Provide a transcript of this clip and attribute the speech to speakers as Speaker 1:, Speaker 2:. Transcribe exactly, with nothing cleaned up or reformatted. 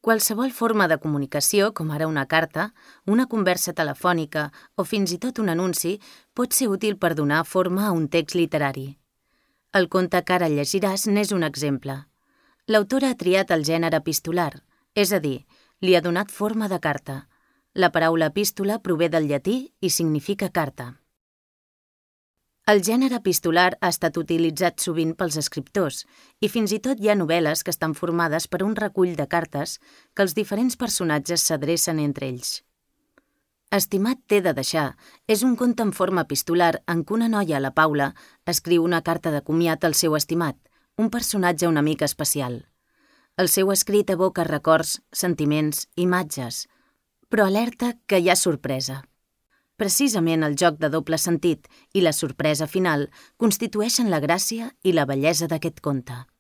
Speaker 1: Qualsevol forma de comunicació, com ara una carta, una conversa telefònica o fins i tot un anunci, pot ser útil per donar forma a un text literari. El conte que ara llegiràs n'és un exemple. L'autora ha triat el gènere epistolar, és a dir, li ha donat forma de carta. La paraula epístola prové del llatí i significa carta. El gènere epistolar ha estat utilitzat sovint pels escriptors i fins i tot hi ha novel·les que estan formades per un recull de cartes que els diferents personatges s'adrecen entre ells. Estimat, t'he de deixar és un conte en forma epistolar en què una noia, la Paula, escriu una carta de comiat al seu estimat, un personatge una mica especial. El seu escrit evoca records, sentiments, imatges, però alerta que hi ha sorpresa. Precisament el joc de doble sentit i la sorpresa final constitueixen la gràcia i la bellesa d'aquest conte.